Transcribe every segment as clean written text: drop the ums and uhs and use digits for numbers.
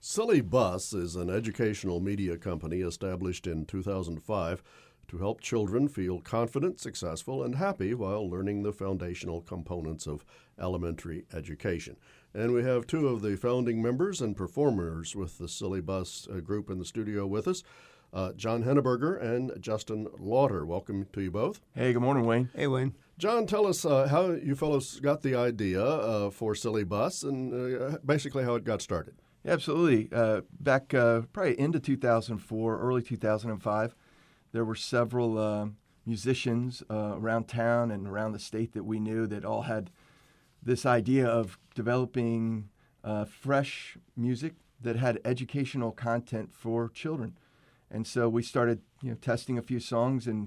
Silly Bus is an educational media company established in 2005 to help children feel confident, successful, and happy while learning the foundational components of elementary education. And we have two of the founding members and performers with the Silly Bus group in the studio with us, John Henneberger and Justin Lauder. Welcome to you both. Hey, good morning, Wayne. Hey, Wayne. John, tell us how you fellows got the idea for Silly Bus and basically how it got started. Absolutely. Back probably into 2004, early 2005, there were several musicians around town and around the state that we knew that all had this idea of developing fresh music that had educational content for children. And so we started, testing a few songs, and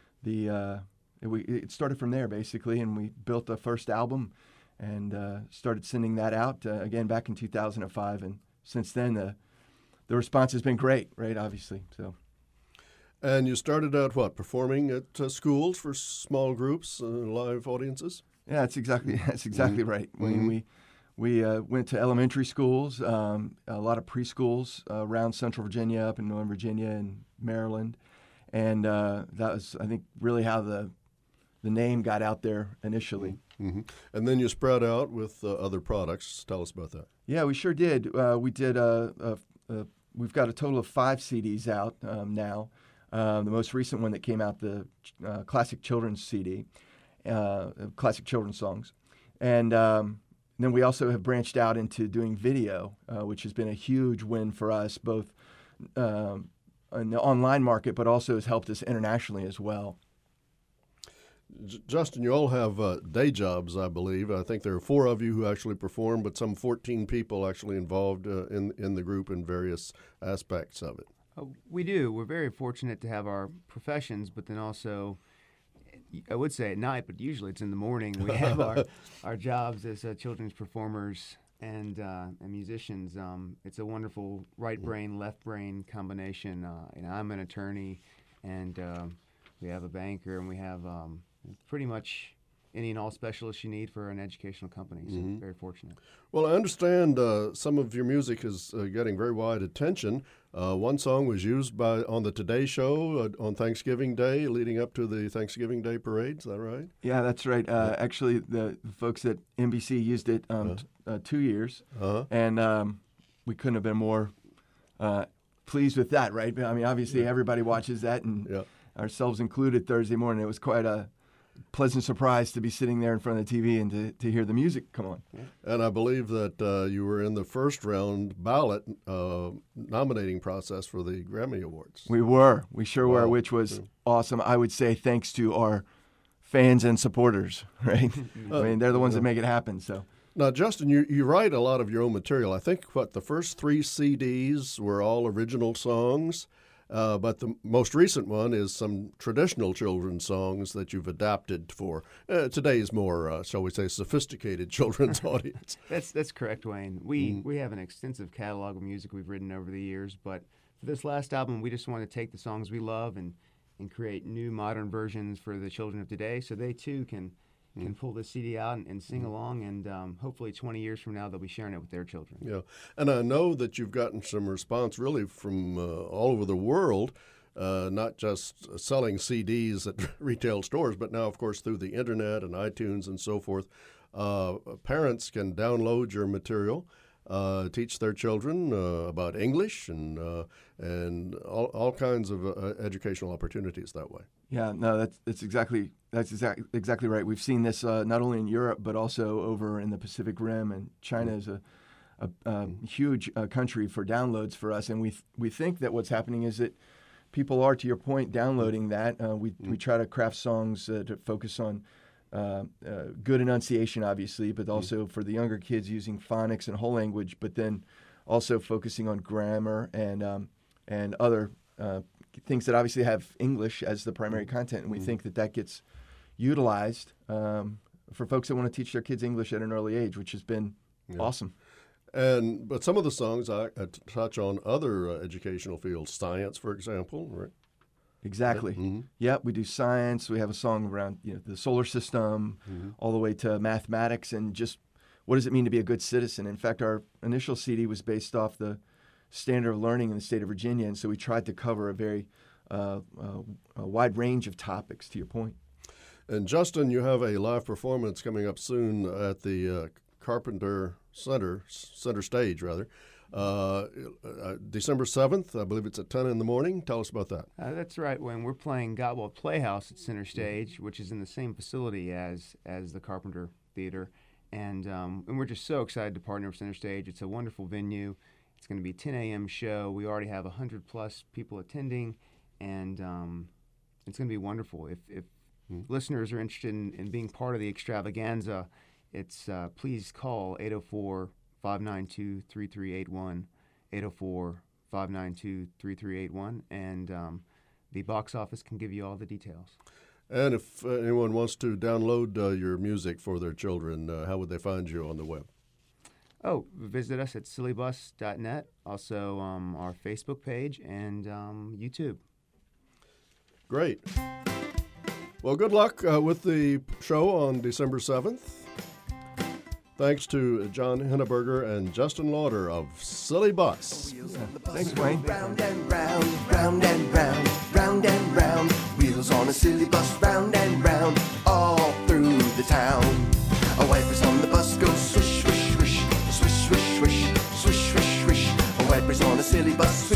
it started from there basically. And we built a first album and started sending that out again back in 2005. And since then, the response has been great, right? Obviously, so. And you started out performing at schools for small groups, live audiences? Yeah, that's exactly right. Mm-hmm. We went to elementary schools, a lot of preschools around Central Virginia, up in Northern Virginia and Maryland, and that was, I think, really how the name got out there initially. Mm-hmm. And then you spread out with other products. Tell us about that. Yeah, we sure did. We did. We've got a total of 5 CDs out now. The most recent one that came out, the Classic Children's CD, Classic Children's Songs. And then we also have branched out into doing video, which has been a huge win for us, both in the online market, but also has helped us internationally as well. Justin, you all have day jobs, I believe. I think there are 4 of you who actually perform, but some 14 people actually involved in the group in various aspects of it. We do. We're very fortunate to have our professions, but then also, I would say at night, but usually it's in the morning. We have our jobs as children's performers and musicians. It's a wonderful right brain, left brain combination. I'm an attorney, and we have a banker, and we have pretty much any and all specialists you need for an educational company. So very fortunate. Well, I understand some of your music is getting very wide attention. One song was used on the Today Show on Thanksgiving Day, leading up to the Thanksgiving Day parade. Is that right? Yeah, that's right. Actually, the folks at NBC used it 2 years, and we couldn't have been more pleased with that, right? I mean, obviously, everybody watches that, and ourselves included, Thursday morning. It was quite a pleasant surprise to be sitting there in front of the TV and to hear the music come on. And I believe that you were in the first round ballot nominating process for the Grammy Awards. We sure were, which was awesome. I would say thanks to our fans and supporters, right? I mean, they're the ones that make it happen. So now, Justin, you write a lot of your own material. I think the first 3 CDs were all original songs. But the most recent one is some traditional children's songs that you've adapted for today's more, shall we say, sophisticated children's audience. That's correct, Wayne. We have an extensive catalog of music we've written over the years, but for this last album, we just want to take the songs we love and create new modern versions for the children of today, so they too can pull the CD out and sing along, and hopefully 20 years from now they'll be sharing it with their children. Yeah, and I know that you've gotten some response really from all over the world, not just selling CDs at retail stores, but now, of course, through the internet and iTunes and so forth. Parents can download your material, teach their children about English and all kinds of educational opportunities that way. Yeah, no, that's exactly right. We've seen this not only in Europe but also over in the Pacific Rim, and China is a huge country for downloads for us. And we think that what's happening is that people are, to your point, downloading that. We try to craft songs to focus on good enunciation, obviously, but also for the younger kids using phonics and whole language, but then also focusing on grammar and other things that obviously have English as the primary content. And we think that gets utilized for folks that want to teach their kids English at an early age, which has been awesome. But some of the songs touch on other educational fields, science, for example, right? Exactly. Mm-hmm. Yeah, we do science. We have a song around the solar system, all the way to mathematics and just what does it mean to be a good citizen. In fact, our initial CD was based off the standard of learning in the state of Virginia, and so we tried to cover a very a wide range of topics, to your point. And Justin, you have a live performance coming up soon at the Carpenter Center Stage, rather. December 7th, I believe it's at 10 in the morning. Tell us about that. That's right. When we're playing Gottwald Playhouse at Center Stage, which is in the same facility as the Carpenter Theater, and we're just so excited to partner with Center Stage. It's a wonderful venue. It's going to be a 10 a.m. show. We already have 100+ people attending, and it's going to be wonderful. If listeners are interested in being part of the extravaganza, it's please call 804-592-3381, 804-592-3381, and the box office can give you all the details. And if anyone wants to download your music for their children, how would they find you on the web? Oh, visit us at sillybus.net, also our Facebook page, and YouTube. Great. Well, good luck with the show on December 7th. Thanks to John Henneberger and Justin Lauder of Silly Bus. Thanks, Wayne. Round and round, round and round, round and round. Wheels on a silly bus, round and round, all through the town. Wipers on the bus go swish, swish, swish, swish, swish, swish, swish, swish, swish. Wipers on a silly bus.